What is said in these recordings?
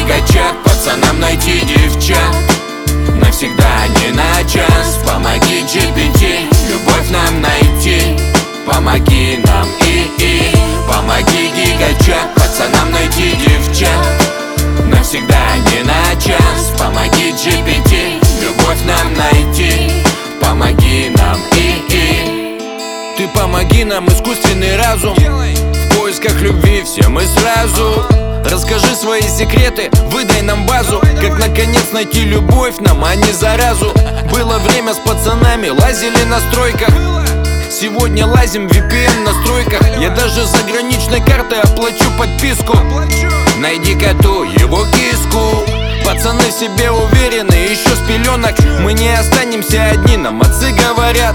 гигачат, пацанам найти девчат. Навсегда, не на час. Помоги GPT, любовь нам найти. Помоги нам, помоги гигачат, пацанам найти девчат. Навсегда, не на час. Помоги GPT, любовь нам найти. Помоги нам, Ты помоги нам, искусственный разум. В поисках любви все мы сразу. Расскажи свои секреты, выдай нам базу. Как наконец найти любовь нам, а не заразу. Было время с пацанами, лазили на стройках. Сегодня лазим в VPN настройках. Я даже заграничной картой оплачу подписку. Найди коту его киску. Пацаны в себе уверены, еще с пеленок. Мы не останемся одни, нам отцы говорят.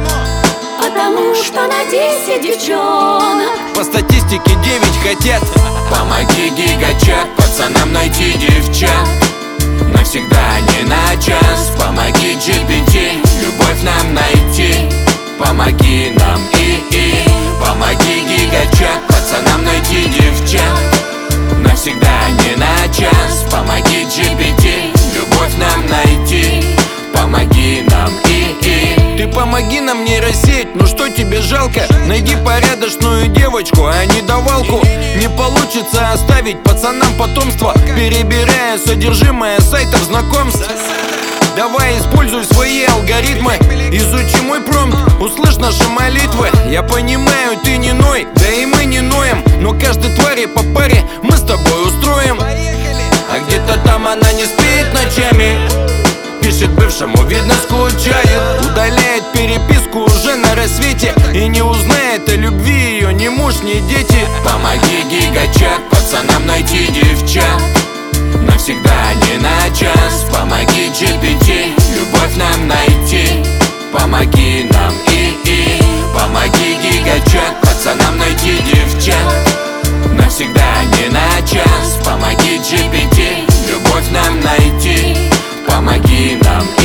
Потому что на 10 девчонок по статистике 9 хотят. Помоги гигачат, пацанам найти девчат. Навсегда, не на час. Помоги GPT, любовь нам найти. Помоги нам, помоги гигачат, пацанам найти девчат. Навсегда, не на час. Помоги GPT, любовь нам найти. Помоги нам, Ты помоги нам не рассеять, ну что тебе жалко? Найди порядочную девочку, а не давалку. Не получится оставить пацанам потомство, перебирая содержимое сайтов знакомств. Давай используй свои алгоритмы, изучи мой промпт, услышь наши молитвы. Я понимаю, ты не ной, да и мы не ноем, но каждой твари по паре мы с тобой устроим. А где-то там она не спит ночами, пишет бывшему, видно скучает. Удаляет переписку уже на рассвете и не узнает о любви ее ни муж, ни дети. помоги гигачат, пацанам найти девчат. Навсегда, не на час. Помоги GPT, любовь нам найти. Помоги нам, помоги гигачат, пацанам найти девчат. Навсегда, не на час. Помоги GPT, любовь нам найти. Помоги нам,